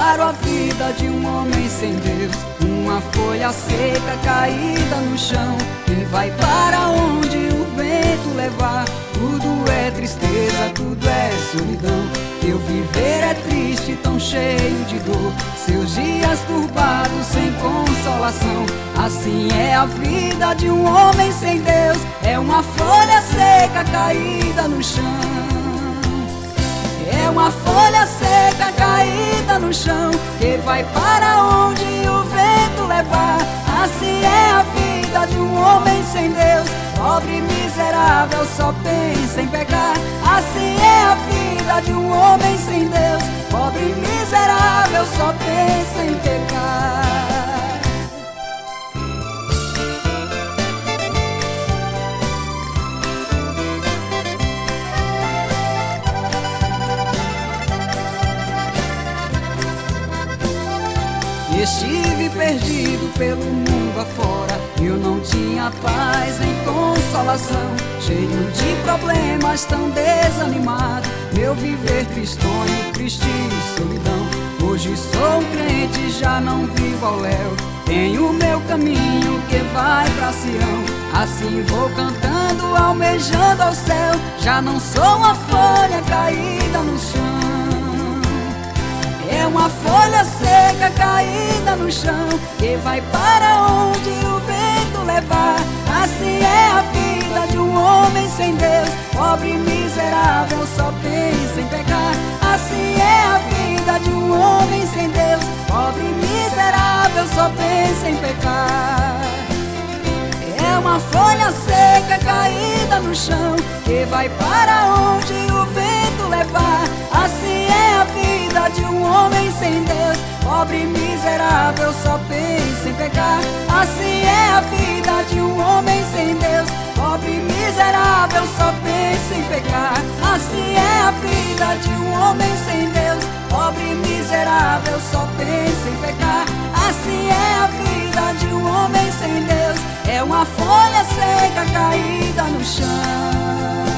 comparo a vida de um homem sem Deus, uma folha seca caída no chão, que vai para onde o vento levar. Tudo é tristeza, tudo é solidão. Teu viver é triste, tão cheio de dor, seus dias turbados sem consolação. Assim é a vida de um homem sem Deus, é uma folha seca caída no chão. É uma folha seca caída no chão, que vai para onde o vento levar. Assim é a vida de um homem sem Deus, pobre e miserável, só pensa em pecar. Assim é a vida de um homem sem Deus, pobre e miserável, só pensa em pecar. Estive perdido pelo mundo afora, eu não tinha paz nem consolação, cheio de problemas, tão desanimado, meu viver tristonho, triste solidão. Hoje sou um crente, já não vivo ao léu, tenho meu caminho que vai pra Sião. Assim vou cantando, almejando ao céu, já não sou uma folha caída no chão. É uma folha seca caída no chão, que vai para onde o vento levar. Assim é a vida de um homem sem Deus, pobre e miserável, só pensa em pecar. Assim é a vida de um homem sem Deus, pobre e miserável, só pensa em pecar. É uma folha seca caída no chão, que vai para onde o vento levar. Assim é a vida de um homem sem Deus, pobre e miserável, só pensa em pecar. Assim é a vida de um homem sem Deus, pobre e miserável, só pensa em pecar. Assim é a vida de um homem sem Deus, pobre e miserável, só pensa em pecar. Assim é a vida de um homem sem Deus, é uma folha seca caída no chão.